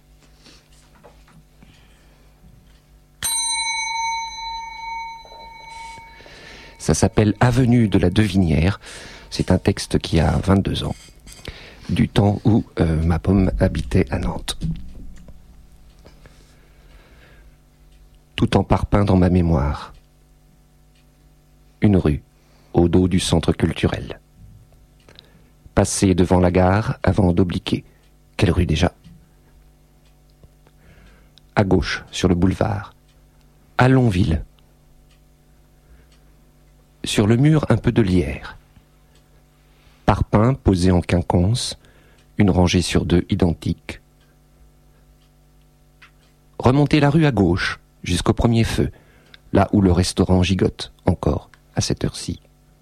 Ça s'appelle Avenue de la Devinière. C'est un texte qui a vingt-deux ans. Du temps où euh, ma pomme habitait à Nantes. Tout en parpaing dans ma mémoire. Une rue, au dos du centre culturel. Passer devant la gare avant d'obliquer. Quelle rue déjà ? À gauche, sur le boulevard. Allonville. Sur le mur, un peu de lierre. Parpaing posé en quinconce, une rangée sur deux identique. Remonter la rue à gauche, jusqu'au premier feu, là où le restaurant gigote, encore, à cette heure-ci.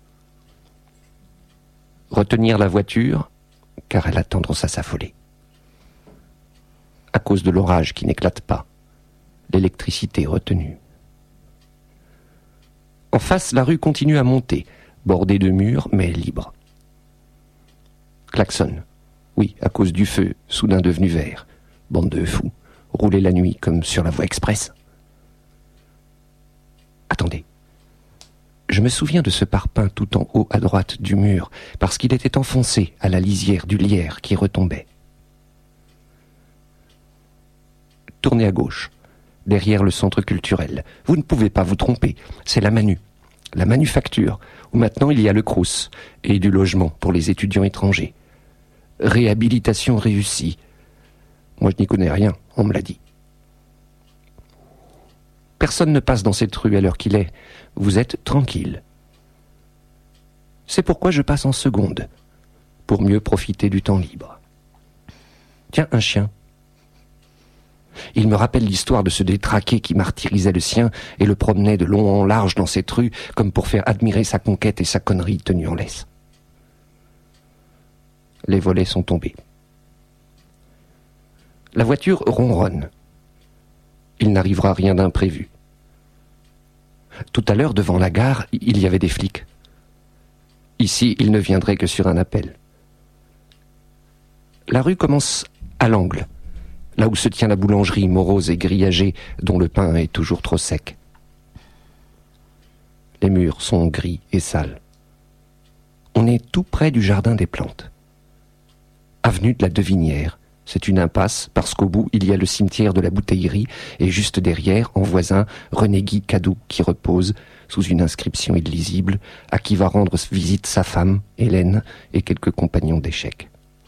Retenir la voiture, car elle a tendance à s'affoler. À cause de l'orage qui n'éclate pas, l'électricité retenue. En face, la rue continue à monter, bordée de murs, mais libre. Klaxon. Oui, à cause du feu, soudain devenu vert. Bande de fous, rouler la nuit comme sur la voie express. Attendez. Je me souviens de ce parpaing tout en haut à droite du mur, parce qu'il était enfoncé à la lisière du lierre qui retombait. Tournez à gauche, derrière le centre culturel. Vous ne pouvez pas vous tromper, c'est la Manu, la manufacture, où maintenant il y a le Crous et du logement pour les étudiants étrangers. Réhabilitation réussie. Moi je n'y connais rien, on me l'a dit. Personne ne passe dans cette rue à l'heure qu'il est. Vous êtes tranquille. C'est pourquoi je passe en seconde, pour mieux profiter du temps libre. Tiens, un chien. Il me rappelle l'histoire de ce détraqué qui martyrisait le sien et le promenait de long en large dans cette rue comme pour faire admirer sa conquête et sa connerie tenue en laisse. Les volets sont tombés. La voiture ronronne. Il n'arrivera rien d'imprévu. Tout à l'heure, devant la gare, il y avait des flics. Ici, il ne viendrait que sur un appel. La rue commence à l'angle, là où se tient la boulangerie morose et grillagée, dont le pain est toujours trop sec. Les murs sont gris et sales. On est tout près du jardin des plantes. Avenue de la Devinière, c'est une impasse parce qu'au bout il y a le cimetière de la Bouteillerie et juste derrière, en voisin, René-Guy Cadou qui repose sous une inscription illisible à qui va rendre visite sa femme, Hélène, et quelques compagnons d'échecs.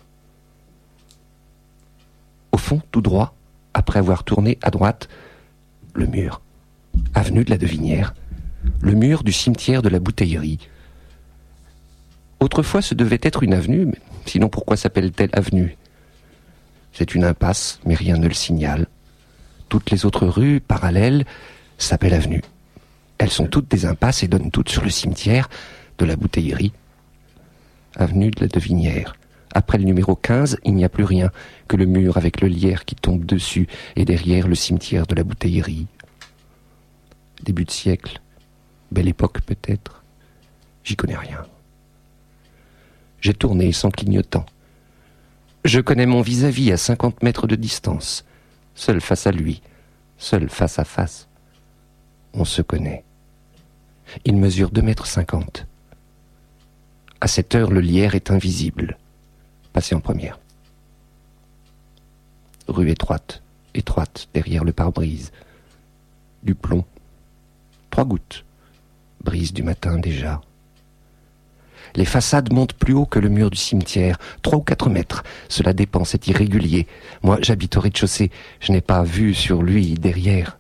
Au fond, tout droit, après avoir tourné à droite, le mur. Avenue de la Devinière, le mur du cimetière de la Bouteillerie. Autrefois, ce devait être une avenue, mais sinon pourquoi s'appelle-t-elle avenue ? C'est une impasse, mais rien ne le signale. Toutes les autres rues, parallèles, s'appellent avenue. Elles sont toutes des impasses et donnent toutes sur le cimetière de la Bouteillerie. Avenue de la Devinière. Après le numéro quinze, il n'y a plus rien que le mur avec le lierre qui tombe dessus et derrière le cimetière de la Bouteillerie. Début de siècle. Belle époque peut-être. J'y connais rien. J'ai tourné sans clignotant. Je connais mon vis-à-vis à cinquante mètres de distance, seul face à lui, seul face à face. On se connaît. Il mesure deux mètres cinquante. À cette heure, le lierre est invisible. Passez en première. Rue étroite, étroite, derrière le pare-brise. Du plomb. Trois gouttes. Brise du matin déjà. Les façades montent plus haut que le mur du cimetière, trois ou quatre mètres. Cela dépend, c'est irrégulier. Moi, j'habite au rez-de-chaussée. Je n'ai pas vue sur lui derrière.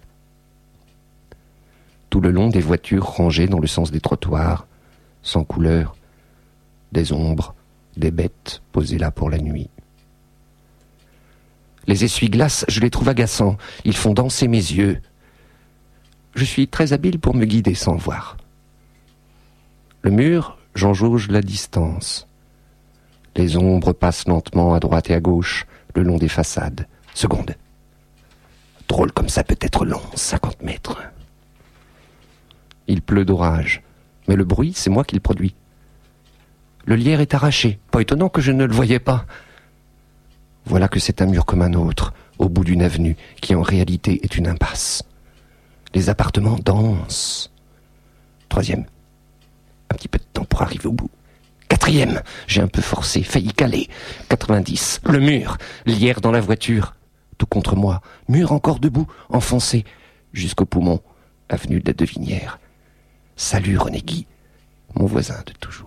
Tout le long, des voitures rangées dans le sens des trottoirs, sans couleur, des ombres, des bêtes posées là pour la nuit. Les essuie-glaces, je les trouve agaçants. Ils font danser mes yeux. Je suis très habile pour me guider sans voir. Le mur, j'en jauge la distance. Les ombres passent lentement à droite et à gauche, le long des façades. Seconde. Drôle comme ça peut être long, cinquante mètres. Il pleut d'orage, mais le bruit, c'est moi qui le produis. Le lierre est arraché, pas étonnant que je ne le voyais pas. Voilà que c'est un mur comme un autre, au bout d'une avenue, qui en réalité est une impasse. Les appartements dansent. Troisième. Un petit peu de temps pour arriver au bout. Quatrième. J'ai un peu forcé, failli caler. quatre-vingt-dix. Le mur. Lierre dans la voiture. Tout contre moi. Mur encore debout, enfoncé. Jusqu'au poumon. Avenue de la Devinière. Salut René Guy. Mon voisin de toujours.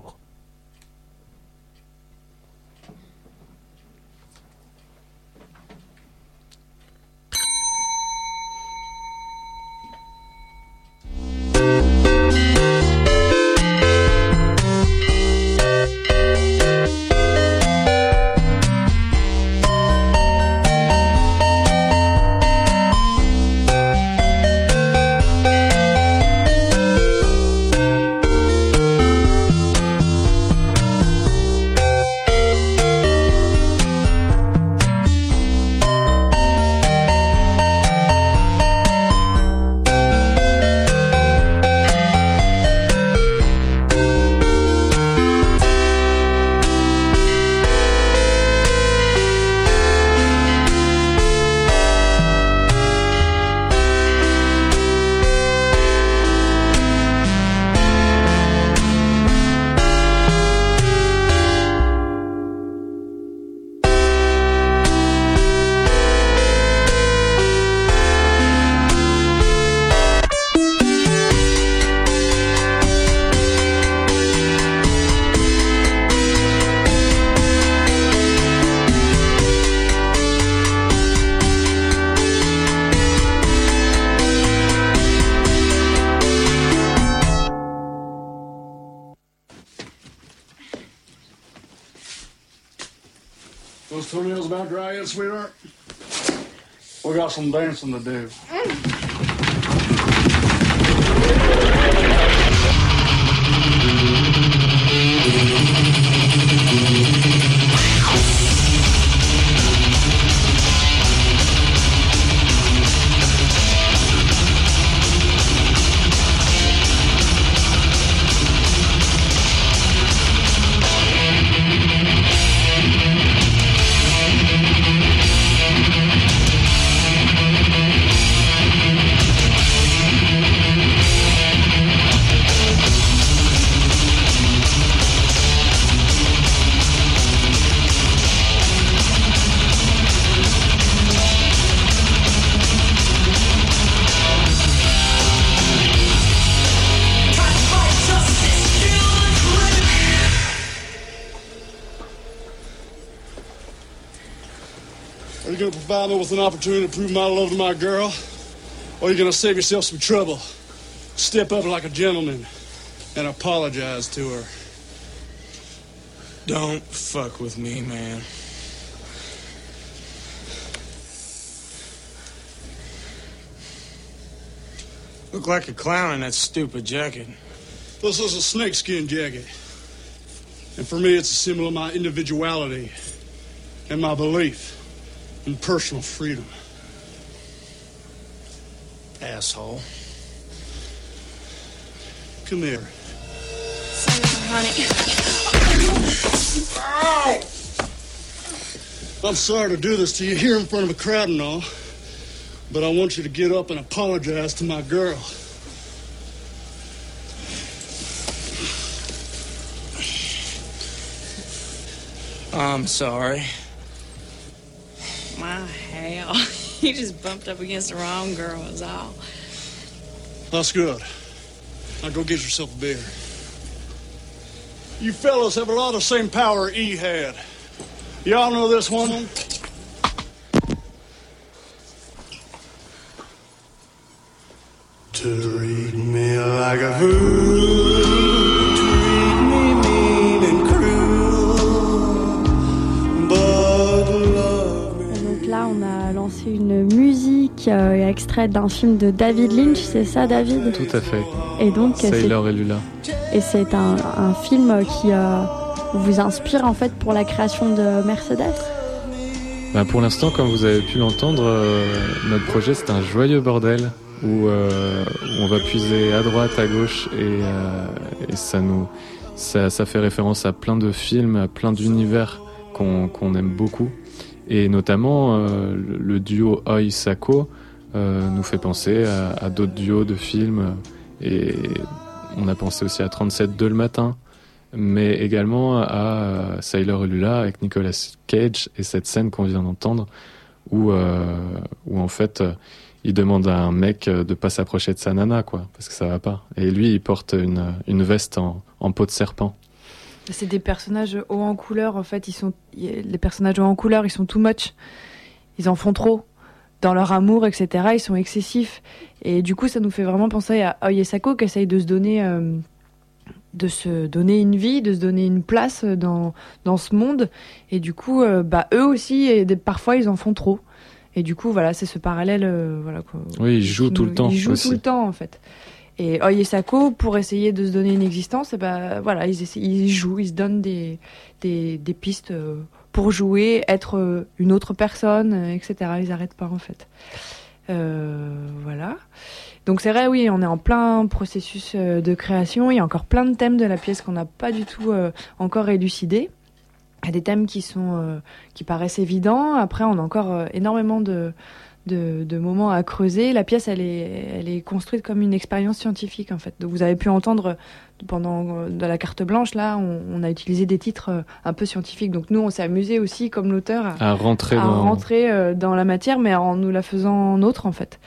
Those toenails about dry yet, sweetheart? We got some dancing to do. Are you going to provide me with an opportunity to prove my love to my girl? Or are you going to save yourself some trouble? Step up like a gentleman and apologize to her. Don't fuck with me, man. Look like a clown in that stupid jacket. This is a snakeskin jacket. And for me, it's a symbol of my individuality and my belief in personal freedom. Asshole. Come here. Honey. Ow! I'm sorry to do this to you here in front of a crowd and all, but I want you to get up and apologize to my girl. I'm sorry. My hell. You just bumped up against the wrong girl, is all. That's good. Now go get yourself a beer. You fellas have a lot of the same power E had. Y'all know this one? Treat me like a fool, treat me mean and cruel, but love me. Donc là, on a lancé une musique euh, extraite d'un film de David Lynch, c'est ça, David ? Tout à fait. Et donc, Sailor et Lula. Et c'est un, un film qui euh, vous inspire en fait pour la création de Mercedes ? Bah pour l'instant, comme vous avez pu l'entendre, euh, notre projet c'est un joyeux bordel où, euh, où on va puiser à droite, à gauche et, euh, et ça nous ça, ça fait référence à plein de films, à plein d'univers qu'on, qu'on aime beaucoup. Et notamment euh, le, le duo Oi Sako euh, nous fait penser à, à d'autres duos de films et on a pensé aussi à trente-sept deux le matin, mais également à Sailor et Lula avec Nicolas Cage et cette scène qu'on vient d'entendre où, euh, où en fait il demande à un mec de pas s'approcher de sa nana quoi, parce que ça va pas. Et lui il porte une, une veste en, en peau de serpent. C'est des personnages hauts en couleur en fait, ils sont, les personnages hauts en couleur ils sont too much, ils en font trop. Dans leur amour, et cetera, ils sont excessifs. Et du coup, ça nous fait vraiment penser à Oi Sako qui essaye de se donner, euh, de se donner une vie, de se donner une place dans dans ce monde. Et du coup, euh, bah eux aussi, et des, parfois, ils en font trop. Et du coup, voilà, c'est ce parallèle, euh, voilà. Quoi, oui, ils jouent tout nous, le temps. Ils jouent aussi. tout le temps, en fait. Et Oi Sako, pour essayer de se donner une existence, et bah voilà, ils, essaient, ils jouent, ils se donnent des des, des pistes. Euh, pour jouer, être une autre personne, et cetera. Ils n'arrêtent pas en fait. Euh, voilà. Donc c'est vrai, oui, on est en plein processus de création. Il y a encore plein de thèmes de la pièce qu'on n'a pas du tout euh, encore élucidés. Il y a des thèmes qui sont euh, qui paraissent évidents. Après, on a encore euh, énormément de, de de moments à creuser. La pièce, elle est elle est construite comme une expérience scientifique en fait. Donc vous avez pu entendre pendant de la carte blanche là, on, on a utilisé des titres un peu scientifiques. Donc nous, on s'est amusé aussi comme l'auteur à, à rentrer à dans rentrer euh, dans la matière, mais en nous la faisant nôtre en fait.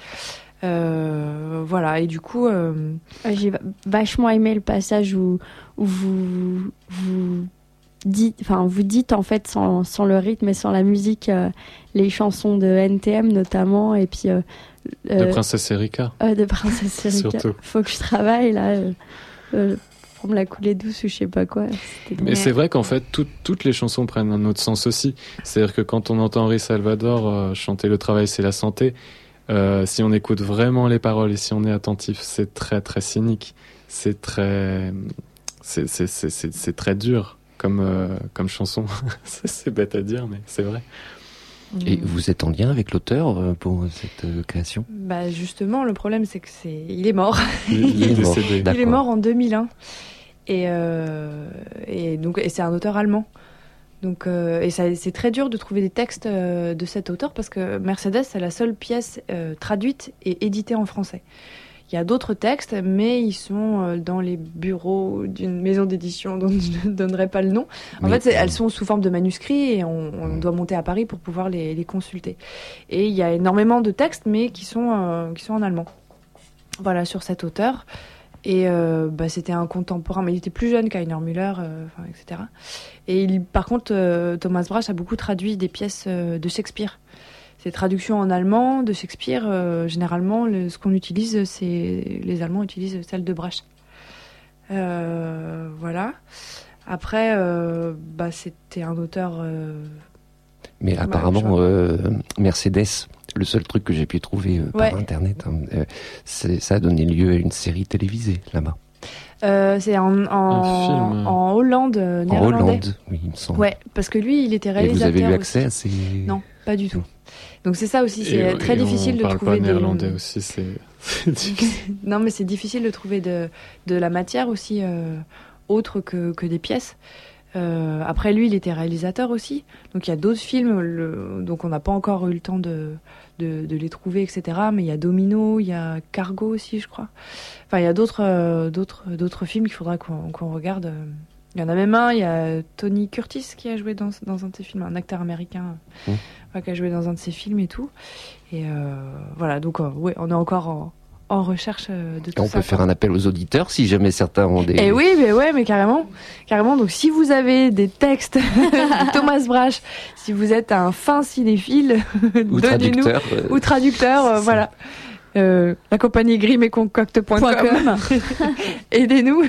Euh, voilà. Et du coup, euh... j'ai vachement aimé le passage où où vous vous dites, enfin vous dites en fait sans sans le rythme et sans la musique, euh, les chansons de N T M notamment, et puis euh, de euh, Princesse Erika. Euh, de Princesse Erika. Surtout. Faut que je travaille là. Euh... Euh, pour me la couler douce ou je sais pas quoi. C'était Mais c'est vrai qu'en fait, tout, toutes les chansons prennent un autre sens aussi. C'est-à-dire que quand on entend Henri Salvador euh, chanter Le travail, c'est la santé, euh, si on écoute vraiment les paroles et si on est attentif, c'est très très cynique. C'est très, c'est, c'est, c'est, c'est, c'est très dur comme, euh, comme chanson. C'est bête à dire, mais c'est vrai. Et vous êtes en lien avec l'auteur pour cette euh, création ? Bah justement, le problème c'est que c'est, il est mort. Il, il est mort. Il est mort en deux mille un. Et euh, et donc et c'est un auteur allemand. Donc euh, et ça, c'est très dur de trouver des textes euh, de cet auteur parce que Mercedes c'est la seule pièce euh, traduite et éditée en français. Il y a d'autres textes, mais ils sont dans les bureaux d'une maison d'édition dont je ne donnerai pas le nom. En mais fait, elles sont sous forme de manuscrits et on, on doit monter à Paris pour pouvoir les, les consulter. Et il y a énormément de textes, mais qui sont, euh, qui sont en allemand. Voilà, sur cet auteur. Et euh, bah, c'était un contemporain, mais il était plus jeune qu'Heiner Müller, euh, et cetera. Et il, par contre, euh, Thomas Brasch a beaucoup traduit des pièces euh, de Shakespeare. Ces traductions en allemand de Shakespeare, euh, généralement, le, ce qu'on utilise, c'est les Allemands utilisent celle de Brasch. Euh, voilà. Après, euh, bah, c'était un auteur. Euh, Mais apparemment, euh, Mercedes, le seul truc que j'ai pu trouver euh, ouais. par internet, hein, euh, ça a donné lieu à une série télévisée là-bas. Euh, c'est en, en, en Hollande, euh, néerlandais. En Hollande, oui, il me semble. Ouais, parce que lui, il était réalisateur. Et vous avez eu accès aussi. à ces... Non. pas du tout. Donc c'est ça aussi, c'est Et- très et difficile on de parle trouver pas des... néerlandais aussi, c'est c'est difficile. Non, mais c'est difficile de trouver de, de la matière aussi euh, autre que, que des pièces. Euh, après, lui, il était réalisateur aussi. Donc, il y a d'autres films. Le, donc, on n'a pas encore eu le temps de, de, de les trouver, et cetera. Mais il y a Domino, il y a Cargo aussi, je crois. Enfin, il y a d'autres, euh, d'autres, d'autres films qu'il faudra qu'on, qu'on regarde. Il y en a même un, il y a Tony Curtis qui a joué dans, dans un de ses films, un acteur américain Mmh. enfin, qui a joué dans un de ses films et tout. Et euh, voilà, donc, euh, ouais, on est encore en, en recherche euh, de tout On ça. peut faire un appel aux auditeurs si jamais certains ont des... Et oui, mais ouais, mais carrément, carrément. Donc, si vous avez des textes de Thomas Brasch, si vous êtes un fin cinéphile, Ou donnez-nous traducteur, euh, ou traducteur, euh, voilà. Euh, la compagnie grimm et concocte point com. Aidez-nous.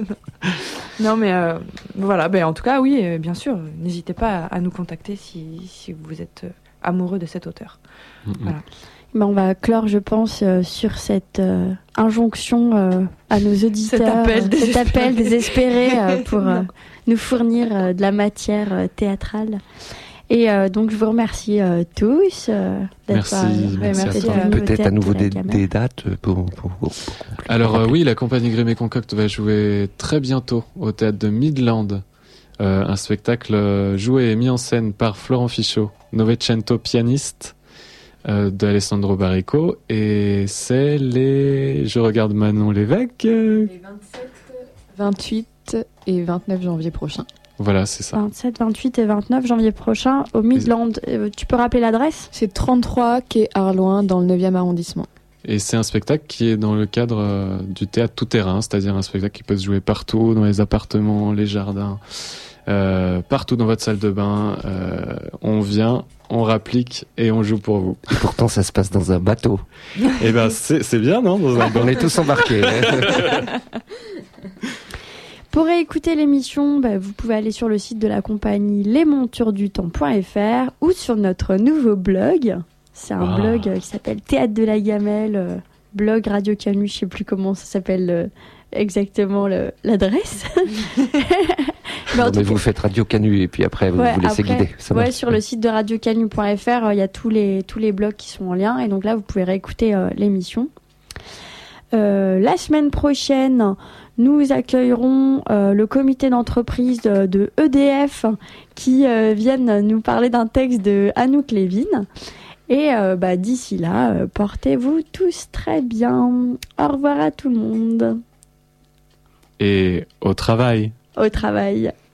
Non, mais euh, voilà. Ben, en tout cas, oui, euh, bien sûr. N'hésitez pas à, à nous contacter si, si vous êtes euh, amoureux de cet auteur. Mm-hmm. Voilà. Ben, on va clore, je pense, euh, sur cette euh, injonction euh, à nos auditeurs, Cet appel euh, désespéré. cet appel désespéré euh, pour euh, nous fournir euh, de la matière euh, théâtrale. Et euh, donc, je vous remercie euh, tous euh, d'être Merci, euh, merci à d'être toi. venus au Peut-être à Théâtre nouveau de la des, Gamelle. des dates pour... pour, pour- Alors euh, oui, la compagnie Grimm et Concocte va jouer très bientôt au théâtre de Midland. Euh, un spectacle euh, joué et mis en scène par Florent Fichot, Novecento pianiste, euh, de Alessandro Barrico. Et c'est les... Je regarde Manon Lévesque. euh, Les vingt-sept, vingt-huit et vingt-neuf janvier prochain. Voilà, c'est ça. vingt-sept, vingt-huit et vingt-neuf janvier prochain au Midland. Euh, tu peux rappeler l'adresse ? C'est trente-trois quai Arloin dans le neuvième arrondissement. Et c'est un spectacle qui est dans le cadre euh, du théâtre tout-terrain, c'est-à-dire un spectacle qui peut se jouer partout, dans les appartements, les jardins, euh, partout dans votre salle de bain. Euh, on vient, on rapplique et on joue pour vous. Et pourtant, ça se passe dans un bateau. Et ben c'est, c'est bien, non dans un... On est tous embarqués. Pour réécouter l'émission, bah, vous pouvez aller sur le site de la compagnie les montures du temps point f r ou sur notre nouveau blog. C'est un Ah. blog euh, qui s'appelle Théâtre de la Gamelle, euh, blog Radio Canu, je sais plus comment ça s'appelle euh, exactement le- l'adresse. Mais en Non, tout mais cas- vous faites Radio Canu et puis après, vous Ouais, vous laissez après, guider. Ça ouais, marche. sur le site de radio canu point f r, il y a tous les, tous les blogs qui sont en lien. Et donc là, vous pouvez réécouter euh, l'émission. Euh, la semaine prochaine, nous accueillerons euh, le comité d'entreprise de, de E D F qui euh, viennent nous parler d'un texte de Anouk Levin. Et euh, bah, d'ici là, euh, portez-vous tous très bien. Au revoir à tout le monde. Et au travail. Au travail.